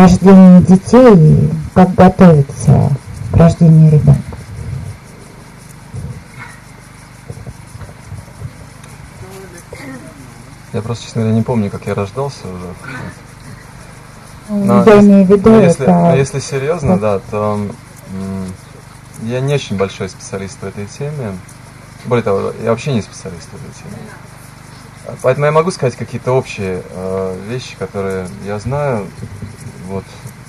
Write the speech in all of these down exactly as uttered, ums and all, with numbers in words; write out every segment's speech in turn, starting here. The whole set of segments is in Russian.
рождении детей, как готовиться к рождению ребенка? Я просто, честно говоря, не помню, как я рождался уже. Но, я имею в виду, но если, это... но если серьезно, да, то м, я не очень большой специалист в этой теме. Более того, я вообще не специалист в этой теме. Поэтому я могу сказать какие-то общие э, вещи, которые я знаю. Вот.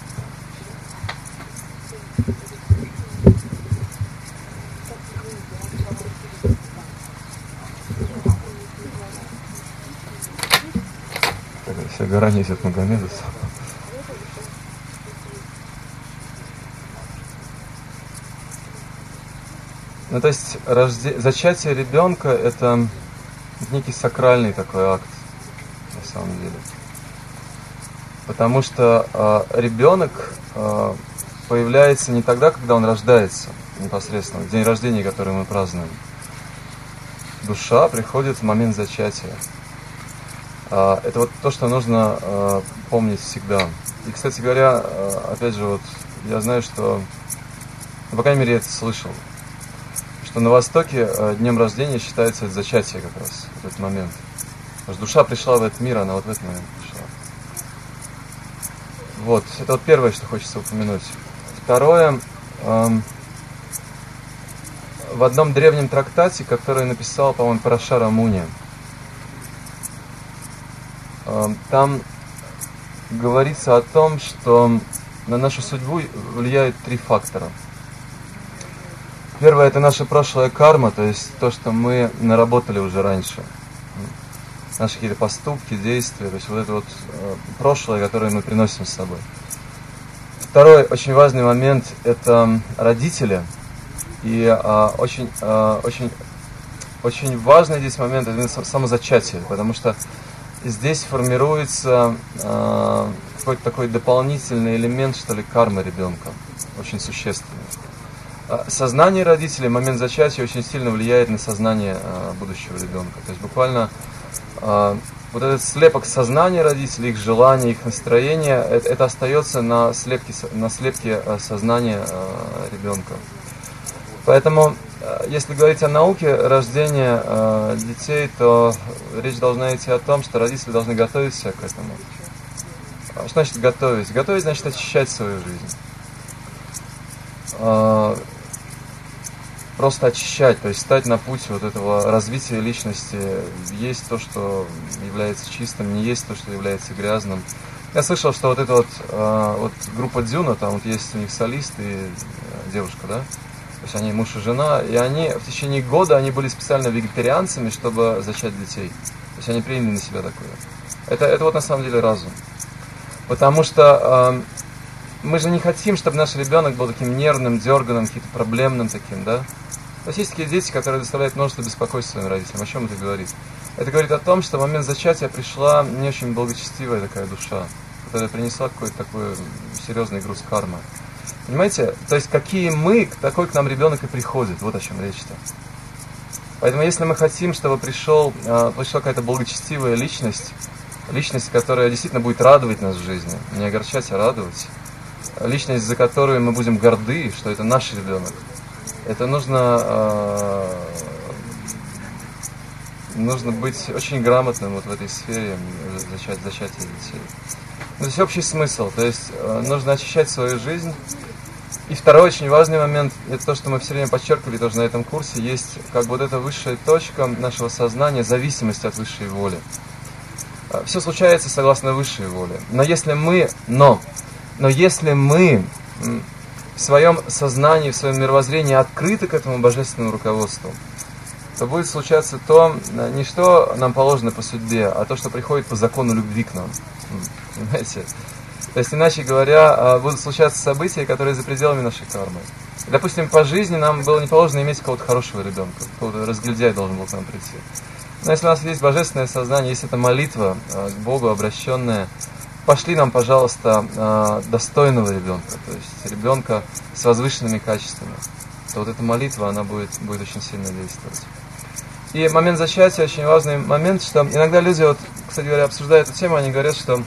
Вся гора несет Магомеда. Ну, то есть рожде... зачатие ребенка — это некий сакральный такой акт, на самом деле. Потому что э, ребенок э, появляется не тогда, когда он рождается непосредственно, в день рождения, который мы празднуем. Душа приходит в момент зачатия. Э, это вот то, что нужно э, помнить всегда. И, кстати говоря, э, опять же, вот я знаю, что, ну, по крайней мере, я это слышал, что на Востоке э, днем рождения считается это зачатие как раз, в этот момент. Потому что душа пришла в этот мир, она вот в этот момент пришла. Вот, это вот первое, что хочется упомянуть. Второе, эм, в одном древнем трактате, который написал, по-моему, Парашара Муни, эм, там говорится о том, что на нашу судьбу влияют три фактора. Первое — это наша прошлая карма, то есть то, что мы наработали уже раньше. Наши какие-то поступки, действия, то есть вот это вот э, прошлое, которое мы приносим с собой. Второй очень важный момент — это родители. И э, очень, э, очень, очень важный здесь момент — это самозачатие, потому что здесь формируется э, какой-то такой дополнительный элемент, что ли, кармы ребенка, очень существенный. Сознание родителей в момент зачатия очень сильно влияет на сознание э, будущего ребенка. То есть буквально э, вот этот слепок сознания родителей, их желания, их настроения, это, это остается на слепке, на слепке э, сознания э, ребенка. Поэтому, э, если говорить о науке рождения э, детей, то речь должна идти о том, что родители должны готовить себя к этому. Что значит готовить? Готовить значит очищать свою жизнь. Э, Просто очищать, то есть стать на путь вот этого развития личности. Есть то, что является чистым, не есть то, что является грязным. Я слышал, что вот эта вот, э, вот группа Дзюна, там вот есть у них солист и девушка, да? То есть они муж и жена, и они в течение года они были специально вегетарианцами, чтобы зачать детей. То есть они приняли на себя такое. Это, это вот на самом деле разум. Потому что э, мы же не хотим, чтобы наш ребенок был таким нервным, дерганым, каким-то проблемным таким, да? То есть есть такие дети, которые доставляют множество беспокойства своим родителям. О чем это говорит? Это говорит о том, что в момент зачатия пришла не очень благочестивая такая душа, которая принесла какой-то такой серьезный груз кармы. Понимаете? То есть какие мы, такой к нам ребенок и приходит. Вот о чем речь-то. Поэтому если мы хотим, чтобы пришел, пришла какая-то благочестивая личность, личность, которая действительно будет радовать нас в жизни, не огорчать, а радовать, личность, за которую мы будем горды, что это наш ребенок, это нужно, э, нужно быть очень грамотным вот в этой сфере зачать, зачатия детей. То есть общий смысл, то есть э, нужно очищать свою жизнь. И второй очень важный момент, это то, что мы все время подчеркивали тоже на этом курсе, есть как бы вот эта высшая точка нашего сознания, зависимость от высшей воли. Все случается согласно высшей воле. Но если мы, но, но если мы в своем сознании, в своем мировоззрении открыты к этому божественному руководству, то будет случаться то, не что нам положено по судьбе, а то, что приходит по закону любви к нам. Понимаете? То есть, иначе говоря, будут случаться события, которые за пределами нашей кармы. И, допустим, по жизни нам было не положено иметь какого-то хорошего ребенка, какого-то разгильдяя должен был к нам прийти. Но если у нас есть божественное сознание, есть эта молитва к Богу обращенная, пошли нам, пожалуйста, достойного ребенка, то есть ребенка с возвышенными качествами, то вот эта молитва, она будет, будет очень сильно действовать. И момент зачатия очень важный момент, что иногда люди, вот, кстати говоря, обсуждая эту тему, они говорят, что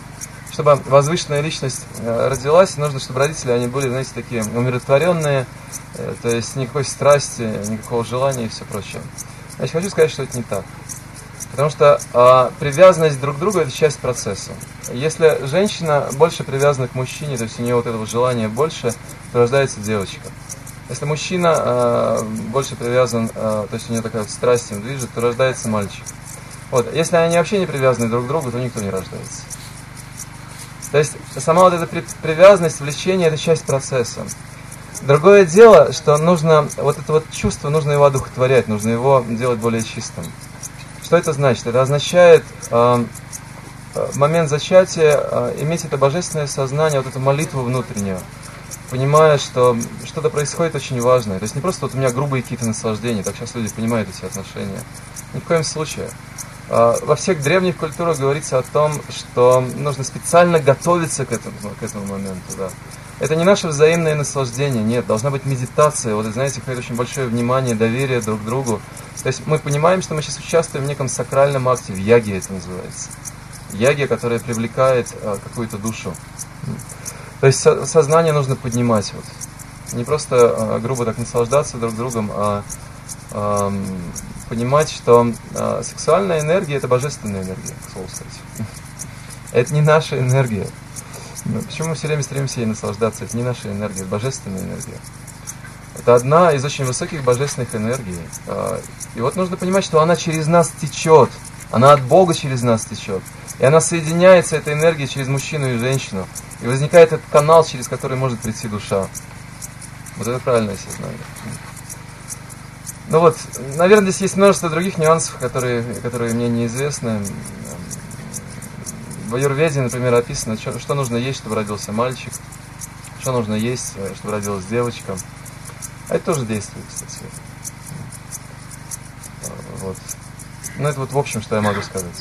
чтобы возвышенная личность родилась, нужно, чтобы родители, они были, знаете, такие умиротворенные, то есть никакой страсти, никакого желания и все прочее. Значит, хочу сказать, что это не так. Потому что а, привязанность друг к другу – это часть процесса. Если женщина больше привязана к мужчине, то есть у нее вот этого желания больше, то рождается девочка. Если мужчина а, больше привязан, а, то есть у него такая вот страсть им движет, то рождается мальчик. Вот. Если они вообще не привязаны друг к другу, то никто не рождается. То есть сама вот эта привязанность, влечение – это часть процесса. Другое дело, что нужно, вот это вот чувство, нужно его одухотворять, нужно его делать более чистым. Что это значит? Это означает э, в момент зачатия э, иметь это божественное сознание, вот эту молитву внутреннюю, понимая, что что-то происходит очень важное. То есть не просто вот у меня грубые какие-то наслаждения, так сейчас люди понимают эти отношения. Ни в коем случае. Во всех древних культурах говорится о том, что нужно специально готовиться к этому, к этому моменту. Да. Это не наше взаимное наслаждение, нет, должна быть медитация, вот, знаете, какое-то очень большое внимание, доверие друг к другу. То есть мы понимаем, что мы сейчас участвуем в неком сакральном акте, в яге это называется. Яге, которая привлекает а, какую-то душу. То есть со- сознание нужно поднимать. Вот. Не просто а, грубо так наслаждаться друг другом, а а понимать, что а, сексуальная энергия – это божественная энергия, к слову сказать. Это не наша энергия. Но почему мы все время стремимся ей наслаждаться? Это не наша энергия, это божественная энергия. Это одна из очень высоких божественных энергий. А, и вот нужно понимать, что она через нас течет. Она от Бога через нас течет. И она соединяется, эта энергия, через мужчину и женщину. И возникает этот канал, через который может прийти душа. Вот это правильное сознание. Ну вот, наверное, здесь есть множество других нюансов, которые, которые мне неизвестны. В аюрведе, например, описано, что, что нужно есть, чтобы родился мальчик, что нужно есть, чтобы родилась девочка. А это тоже действует, кстати. Вот. Ну это вот в общем, что я могу сказать.